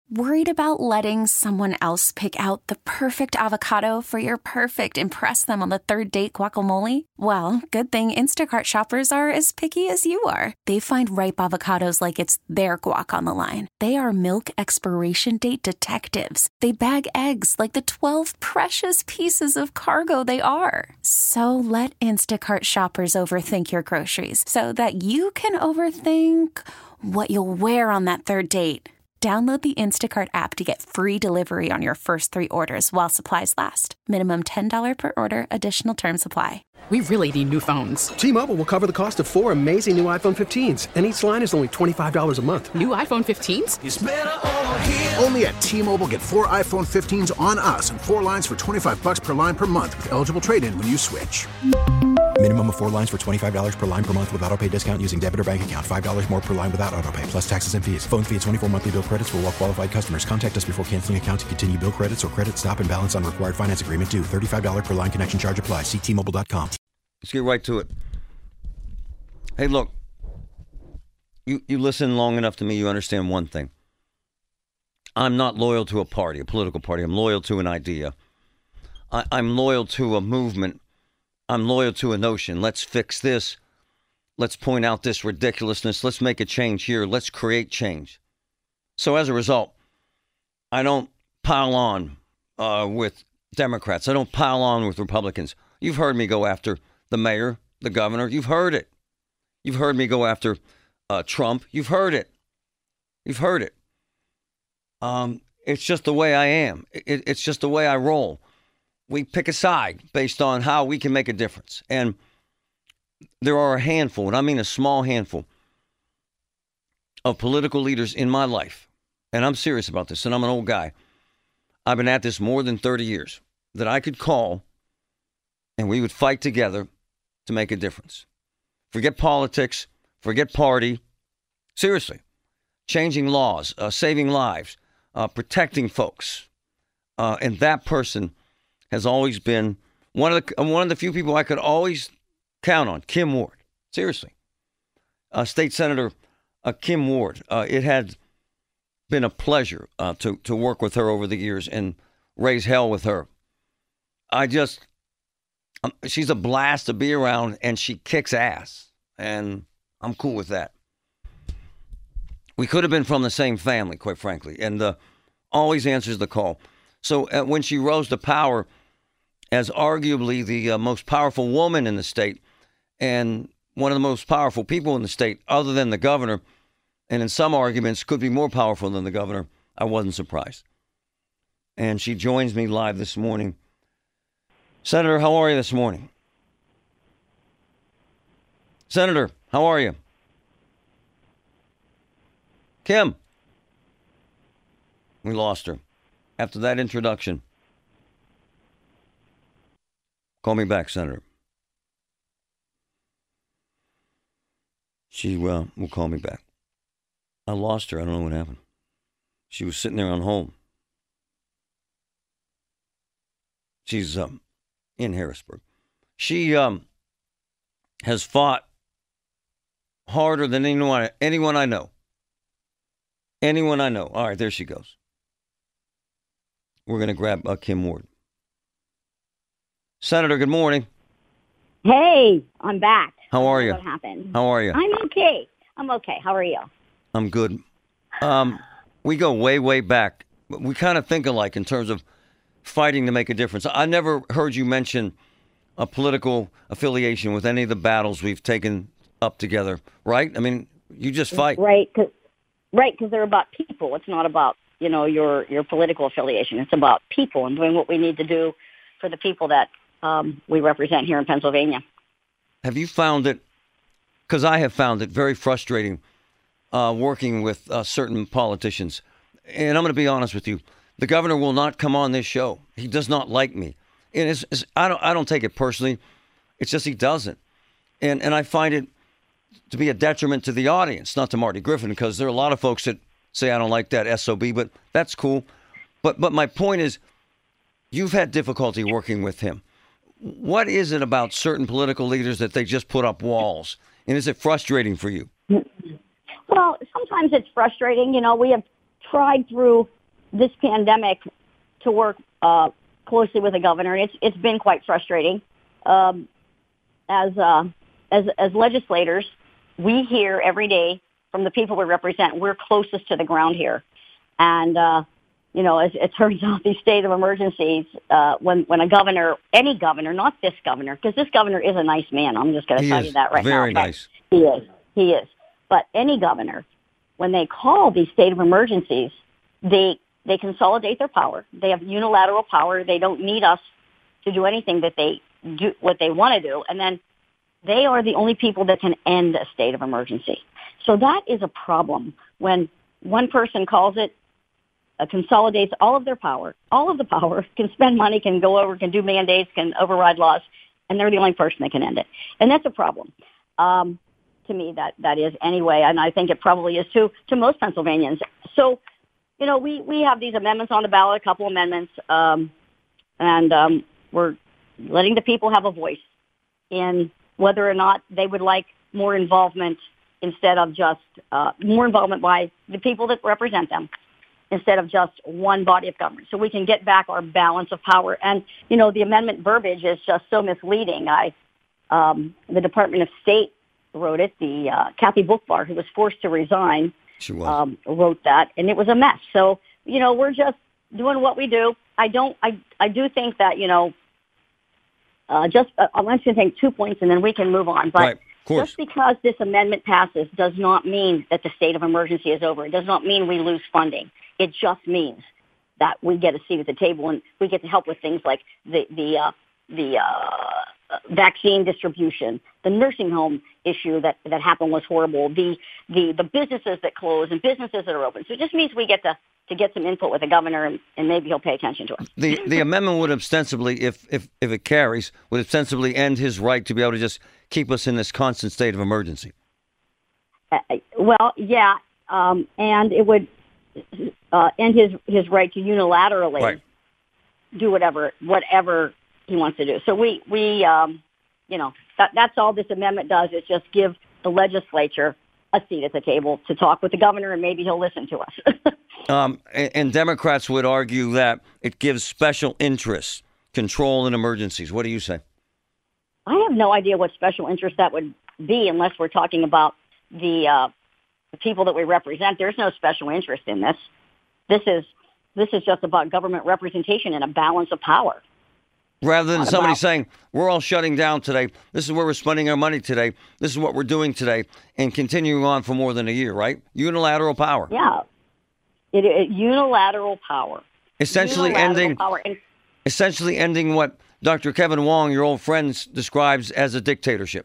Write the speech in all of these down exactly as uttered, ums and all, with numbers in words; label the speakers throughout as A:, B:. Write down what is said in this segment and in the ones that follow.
A: Worried about letting someone else pick out the perfect avocado for your perfect impress them on the third date guacamole? Well, good thing Instacart shoppers are as picky as you are. They find ripe avocados like it's their guac on the line. They are milk expiration date detectives. They bag eggs like the twelve precious pieces of cargo they are. So let Instacart shoppers overthink your groceries so that you can overthink what you'll wear on that third date. Download the Instacart app to get free delivery on your first three orders while supplies last. Minimum ten dollars per order. Additional terms apply.
B: We really need new phones.
C: T-Mobile will cover the cost of four amazing new iPhone fifteens, and each line is only twenty-five dollars a month.
B: New iPhone fifteens?
D: It's better over here.
E: Only at T-Mobile, get four iPhone fifteens on us and four lines for twenty-five dollars per line per month with eligible trade-in when you switch.
F: Minimum of four lines for twenty-five dollars per line per month with autopay discount using debit or bank account. five dollars more per line without autopay, plus taxes and fees. Phone fee at twenty-four monthly bill credits for well-qualified customers. Contact us before canceling account to continue bill credits or credit stop and balance on required finance agreement due. thirty-five dollars per line connection charge applies. See T Mobile dot com.
G: Let's get right to it. Hey, look. You, you listen long enough to me, you understand one thing. I'm not loyal to a party, a political party. I'm loyal to an idea. I, I'm loyal to a movement. I'm loyal to a notion. Let's fix this. Let's point out this ridiculousness. Let's make a change here. Let's create change. So as a result, I don't pile on uh, with Democrats. I don't pile on with Republicans. You've heard me go after the mayor, the governor. You've heard it. You've heard me go after uh, Trump. You've heard it. You've heard it. Um, it's just the way I am. It, it's just the way I roll. We pick a side based on how we can make a difference. And there are a handful, and I mean a small handful, of political leaders in my life, and I'm serious about this, and I'm an old guy. I've been at this more than thirty years, that I could call, and we would fight together to make a difference. Forget politics, forget party. Seriously. Changing laws, uh, saving lives, uh, protecting folks. Uh, and that person has always been one of the one of the few people I could always count on, Kim Ward. Seriously. Uh, State Senator uh, Kim Ward. Uh, it had been a pleasure uh, to, to work with her over the years and raise hell with her. I just, um, she's a blast to be around, and she kicks ass. And I'm cool with that. We could have been from the same family, quite frankly, and uh, always answers the call. So uh, when she rose to power as arguably the uh, most powerful woman in the state and one of the most powerful people in the state, other than the governor, and in some arguments could be more powerful than the governor, I wasn't surprised. And she joins me live this morning. Senator, how are you this morning? Senator, how are you? Kim. We lost her after that introduction. Call me back, Senator. She uh, will call me back. I lost her. I don't know what happened. She was sitting there on hold. She's um, in Harrisburg. She um, has fought harder than anyone, anyone I know. Anyone I know. All right, there she goes. We're going to grab uh, Kim Ward. Senator, good morning.
H: Hey, I'm back.
G: How are you?
H: What happened?
G: How are you?
H: I'm okay. I'm okay. How are you?
G: I'm good. Um, we go way, way back. We kind of think alike in terms of fighting to make a difference. I never heard you mention a political affiliation with any of the battles we've taken up together, right? I mean, you just fight.
H: Right, because right, because they're about people. It's not about, you know, your, your political affiliation. It's about people and doing what we need to do for the people that um, we represent here in Pennsylvania.
G: Have you found it, because I have found it very frustrating uh, working with uh, certain politicians. And I'm going to be honest with you. The governor will not come on this show. He does not like me. And it's, it's, I don't I don't take it personally. It's just he doesn't. And and I find it to be a detriment to the audience, not to Marty Griffin, because there are a lot of folks that say I don't like that S O B, but that's cool. But but my point is, you've had difficulty working with him. What is it about certain political leaders that they just put up walls? And is it frustrating for you?
H: Well, sometimes it's frustrating. You know, we have tried through this pandemic to work uh, closely with the governor. It's it's been quite frustrating. Um, as uh, as as legislators, we hear every day from the people we represent. We're closest to the ground here, and uh, you know, as it turns out, these state of emergencies, uh, when when a governor, any governor, not this governor, because this governor is a nice man. I'm just going to tell
G: is
H: you that right
G: very
H: now.
G: nice.
H: He is. He is. But any governor, when they call these state of emergencies, they they consolidate their power. They have unilateral power. They don't need us to do anything that they do what they want to do, and then they are the only people that can end a state of emergency. So that is a problem when one person calls it, uh, consolidates all of their power, all of the power, can spend money, can go over, can do mandates, can override laws, and they're the only person that can end it. And that's a problem. Um, to me, that, that is anyway, and I think it probably is too, to most Pennsylvanians. So, you know, we, we have these amendments on the ballot, a couple amendments, um, and um, we're letting the people have a voice in whether or not they would like more involvement instead of just uh, more involvement by the people that represent them instead of just one body of government. So we can get back our balance of power. And, you know, the amendment verbiage is just so misleading. I, um, the Department of State wrote it. The uh, Kathy Bookbar, who was forced to resign,
G: She was.
H: Um, wrote that, and it was a mess. So, you know, we're just doing what we do. I don't, I, I do think that, you know, Uh, just, uh, I want to take two points and then we can move on. But
G: right, of course.
H: Just because this amendment passes does not mean that the state of emergency is over. It does not mean we lose funding. It just means that we get a seat at the table and we get to help with things like the the uh, the uh, vaccine distribution, the nursing home issue that, that happened was horrible, the, the the businesses that close and businesses that are open. So it just means we get to to get some input with the governor, and, and maybe he'll pay attention to us.
G: The the amendment would ostensibly, if, if if it carries, would ostensibly end his right to be able to just keep us in this constant state of emergency.
H: Uh, well, yeah, um, and it would uh, end his, his right to unilaterally
G: right.
H: do whatever whatever he wants to do. So we, we um, you know, that, that's all this amendment does is just give the legislature a seat at the table to talk with the governor, and maybe he'll listen to us.
G: Um, and, and Democrats would argue that it gives special interests control in emergencies. What do you say?
H: I have no idea what special interest that would be unless we're talking about the, uh, the people that we represent. There's no special interest in this. This is this is just about government representation and a balance of power.
G: Rather than
H: Not
G: somebody
H: about-
G: saying, we're all shutting down today, this is where we're spending our money today, this is what we're doing today, and continuing on for more than a year, right? Unilateral power.
H: Yeah. It, it, unilateral power.
G: Essentially
H: Unilateral
G: ending
H: power. And
G: essentially ending what Doctor Kevin Wong, your old friend, describes as a dictatorship.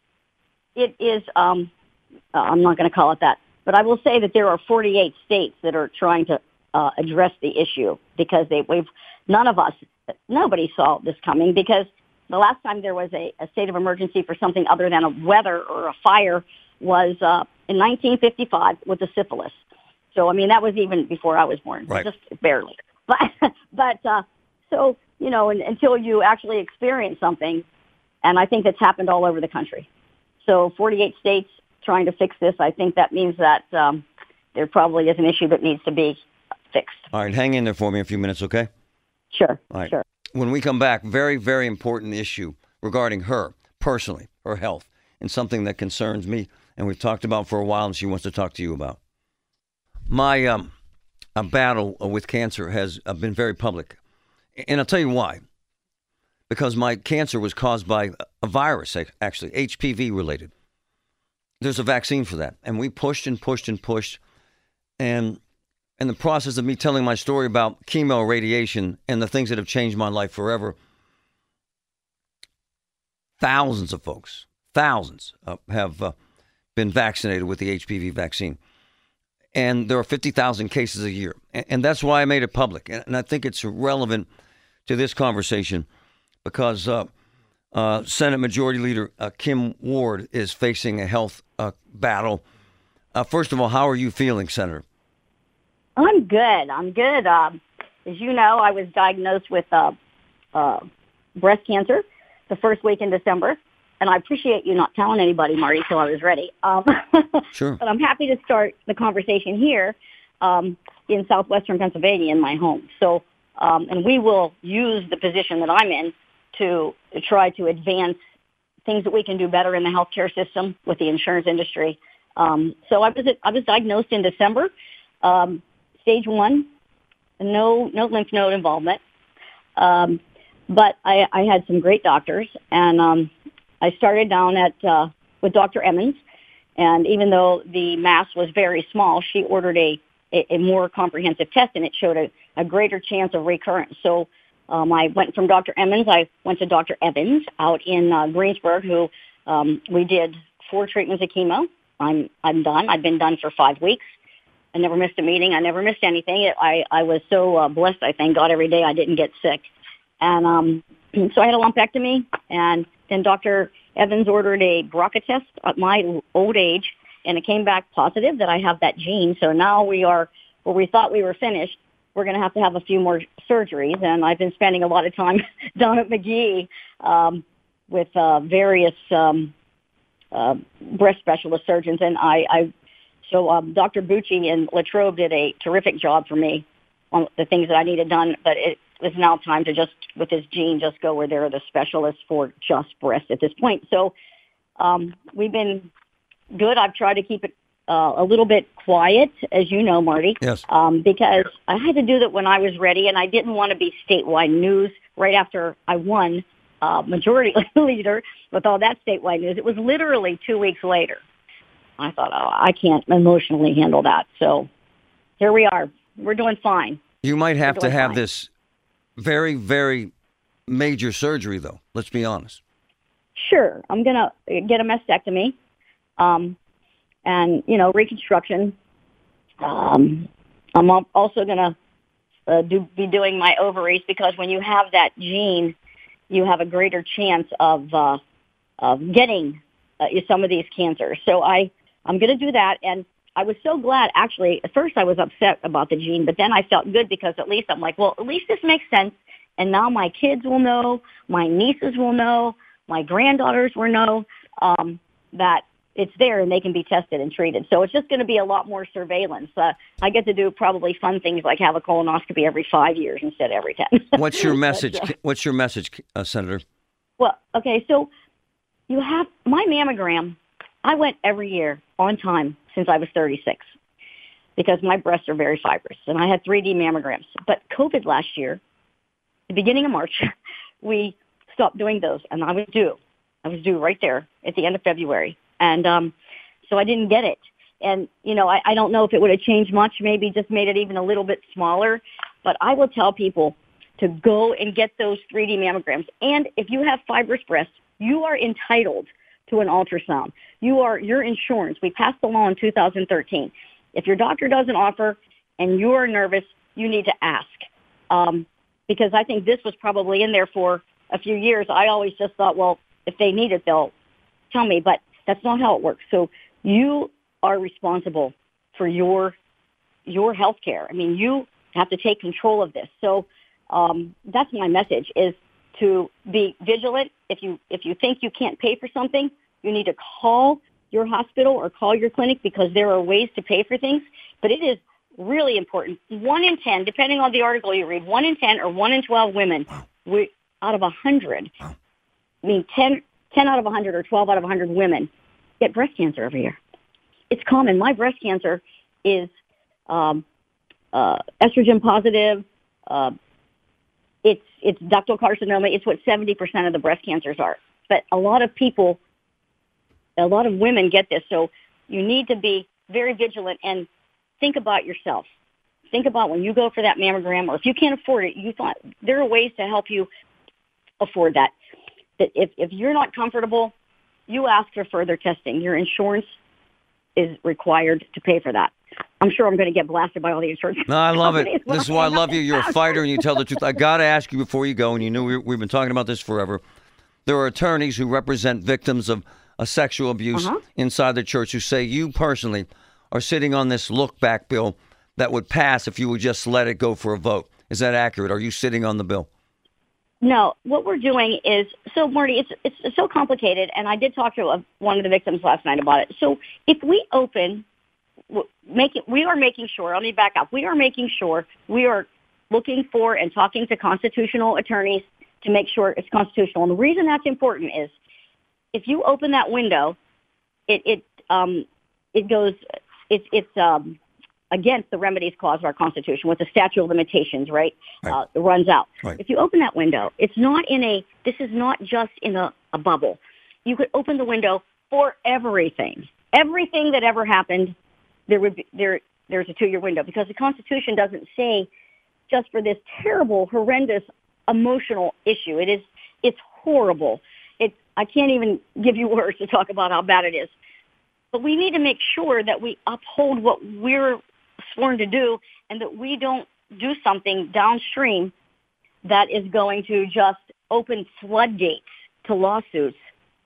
H: it is, um, uh, I'm not going to call it that, but I will say that there are forty-eight states that are trying to uh, address the issue because they, we've, none of us, nobody saw this coming because the last time there was a, a state of emergency for something other than a weather or a fire was uh, in nineteen fifty-five with the syphilis. So, I mean, that was even before I was born,
G: right.
H: just barely. But, but uh, so, you know, and, until you actually experience something, and I think that's happened all over the country. So forty-eight states trying to fix this, I think that means that um, there probably is an issue that needs to be fixed.
G: All right, hang in there for me a few minutes, okay?
H: Sure,
G: All right.
H: sure.
G: When we come back, very, very important issue regarding her personally, her health, and something that concerns me, and we've talked about for a while, and she wants to talk to you about. My um, a battle with cancer has uh, been very public, and I'll tell you why. Because my cancer was caused by a virus, actually, H P V related. There's a vaccine for that, and we pushed and pushed and pushed, and in the process of me telling my story about chemo, radiation, and the things that have changed my life forever, thousands of folks, thousands uh, have uh, been vaccinated with the H P V vaccine. And there are fifty thousand cases a year. And, and that's why I made it public. And, and I think it's relevant to this conversation because uh, uh, Senate Majority Leader uh, Kim Ward is facing a health uh, battle. Uh, first of all, how are you feeling, Senator?
H: I'm good. I'm good. Um, as you know, I was diagnosed with uh, uh, breast cancer the first week in December. And I appreciate you not telling anybody, Marty, till I was ready. Um,
G: Sure.
H: But I'm happy to start the conversation here. um, in southwestern Pennsylvania in my home. So, um, and we will use the position that I'm in to, to try to advance things that we can do better in the healthcare system with the insurance industry. Um, so I was I was diagnosed in December, um, stage one, no no lymph node involvement, um, but I, I had some great doctors, and um, I started down at uh, with Doctor Emmons, and even though the mass was very small, she ordered a a, a more comprehensive test, and it showed a, a greater chance of recurrence. So um, I went from Doctor Emmons, I went to Doctor Evans out in uh, Greensburg, who um, we did four treatments of chemo. I'm I'm done. I've been done for five weeks. I never missed a meeting. I never missed anything. I I was so uh, blessed. I thank God every day I didn't get sick. And um, so I had a lumpectomy, and then Doctor Evans ordered a B R C A test at my old age, and it came back positive that I have that gene. So now we are where we thought we were finished. We're going to have to have a few more surgeries, and I've been spending a lot of time down at McGee um, with uh, various. Um, Uh, breast specialist surgeons, and I, I so um, Doctor Bucci in Latrobe did a terrific job for me on the things that I needed done, but it was now time to just, with this gene, just go where they're the specialists for just breast at this point. So um, we've been good. I've tried to keep it uh, a little bit quiet, as you know, Marty,
G: yes,
H: um, because I had to do that when I was ready, and I didn't want to be statewide news right after I won Uh, majority leader with all that statewide news. It was literally two weeks later. I thought, oh, I can't emotionally handle that. So here we are. We're doing fine.
G: You might have to have
H: fine.
G: this very, very major surgery, though. Let's be honest.
H: Sure. I'm going to get a mastectomy um, and, you know, reconstruction. Um, I'm also going to uh, do, be doing my ovaries, because when you have that gene, you have a greater chance of uh, of getting uh, some of these cancers. So I, I'm going to do that. And I was so glad, actually. At first I was upset about the gene, but then I felt good, because at least I'm like, well, at least this makes sense. And now my kids will know, my nieces will know, my granddaughters will know um, that it's there and they can be tested and treated. So it's just going to be a lot more surveillance. Uh, I get to do probably fun things like have a colonoscopy every five years instead of every ten.
G: What's your message?
H: But, uh,
G: What's your message, uh, Senator?
H: Well, okay, so you have my mammogram. I went every year on time since I was thirty-six, because my breasts are very fibrous, and I had three D mammograms. But COVID last year, the beginning of March, we stopped doing those, and I was due. I was due right there at the end of February. And um, so I didn't get it. And, you know, I, I don't know if it would have changed much, maybe just made it even a little bit smaller. But I will tell people to go and get those three D mammograms. And if you have fibrous breasts, you are entitled to an ultrasound. You are your insurance. We passed the law in two thousand thirteen. If your doctor doesn't offer and you are nervous, you need to ask. Um, because I think this was probably in there for a few years. I always just thought, well, if they need it, they'll tell me. But that's not how it works. So you are responsible for your your health care. I mean, you have to take control of this. So um, that's my message, is to be vigilant. If you if you think you can't pay for something, you need to call your hospital or call your clinic, because there are ways to pay for things. But it is really important. One in ten, depending on the article you read, one in ten or one in twelve women, we, out of a hundred, I mean, ten, ten out of a hundred or twelve out of a hundred women get breast cancer every year. It's common. My breast cancer is um, uh, estrogen positive. Uh, it's it's ductal carcinoma. It's what seventy percent of the breast cancers are. But a lot of people, a lot of women get this. So you need to be very vigilant and think about yourself. Think about when you go for that mammogram, or if you can't afford it, you thought there are ways to help you afford that. That if, if you're not comfortable, you ask for further testing. Your insurance is required to pay for that. I'm sure I'm going to get blasted by all the insurance
G: No, I love it.
H: companies when
G: This is
H: I
G: why I
H: hang
G: love
H: up
G: you. You're a
H: this
G: fighter and you tell the truth. I got to ask you before you go, and you knew we, we've been talking about this forever. There are attorneys who represent victims of a sexual abuse
H: Uh-huh.
G: inside the church who say you personally are sitting on this look-back bill that would pass if you would just let it go for a vote. Is that accurate? Are you sitting on the bill?
H: No, what we're doing is, so Marty, it's it's so complicated, and I did talk to a, one of the victims last night about it. So if we open making, we are making sure, let me back up, we are making sure we are looking for and talking to constitutional attorneys to make sure it's constitutional. And the reason that's important is if you open that window, it, it, um, it goes, it's, it's, um, against the remedies clause of our Constitution with the statute of limitations, right?
G: Right.
H: Uh, it runs out.
G: Right.
H: If you open that window, it's not in a, this is not just in a, a bubble. You could open the window for everything. Everything that ever happened, there would be, there, there's a two-year window because the Constitution doesn't say just for this terrible, horrendous, emotional issue. It is, it's horrible. It, I can't even give you words to talk about how bad it is. But we need to make sure that we uphold what we're sworn to do and that we don't do something downstream that is going to just open floodgates to lawsuits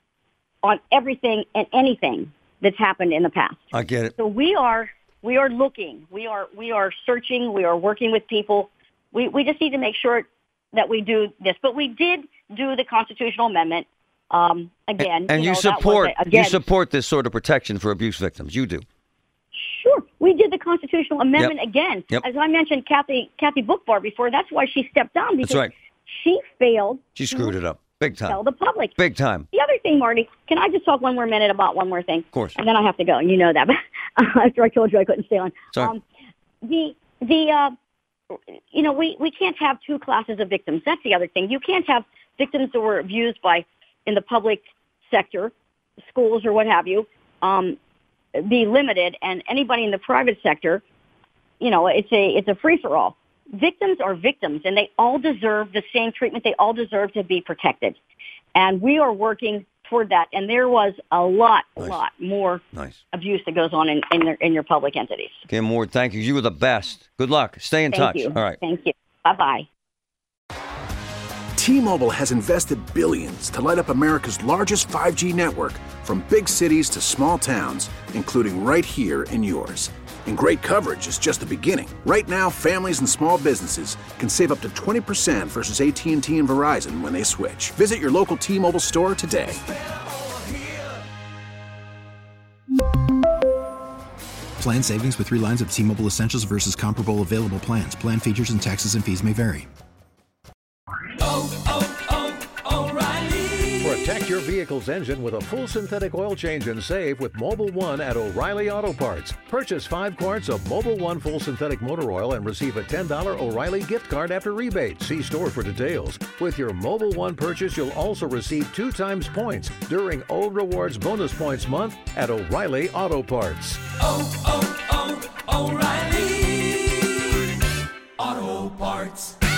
H: on everything and anything that's happened in the past.
G: I get it.
H: So we are we are looking, we are we are searching, we are working with people. We we just need to make sure that we do this. But we did do the constitutional amendment. Um, again,
G: and, and you,
H: you know,
G: support
H: a, again,
G: you support this sort of protection for abuse victims. You do.
H: Sure, we did the constitutional amendment
G: Yep.
H: again.
G: Yep.
H: As I mentioned, Kathy Kathy Bookbar before. That's why she stepped down because
G: That's right.
H: she failed.
G: She screwed
H: to
G: it up big
H: Tell
G: time.
H: the public.
G: Big time.
H: The other thing, Marty, can I just talk one more minute about one more thing?
G: Of course.
H: And then I have to go, and you know that. After I told you I couldn't stay on.
G: Sorry.
H: Um, the the uh, you know we we can't have two classes of victims. That's the other thing. You can't have victims that were abused by in the public sector, schools or what have you, um, be limited, and anybody in the private sector, you know, it's a it's a free for all. Victims are victims, and they all deserve the same treatment. They all deserve to be protected, and we are working toward that. And there was a lot, a
G: Nice.
H: lot more
G: Nice.
H: abuse that goes on in in, their, in your public entities.
G: Kim Ward, thank you. You were the best. Good luck. Stay in
H: Thank
G: touch.
H: you.
G: All right.
H: Thank you. Bye bye.
E: T-Mobile has invested billions to light up America's largest five G network from big cities to small towns, including right here in yours. And great coverage is just the beginning. Right now, families and small businesses can save up to twenty percent versus A T and T and Verizon when they switch. Visit your local T-Mobile store today.
F: Plan savings with three lines of T-Mobile Essentials versus comparable available plans. Plan features and taxes and fees may vary.
D: Protect your vehicle's engine with a full synthetic oil change and save with Mobil one at O'Reilly Auto Parts. Purchase five quarts of Mobil one full synthetic motor oil and receive a ten dollars O'Reilly gift card after rebate. See store for details. With your Mobil one purchase, you'll also receive two times points during O Rewards Bonus Points Month at O'Reilly Auto Parts.
I: Oh, oh, oh, O'Reilly Auto Parts.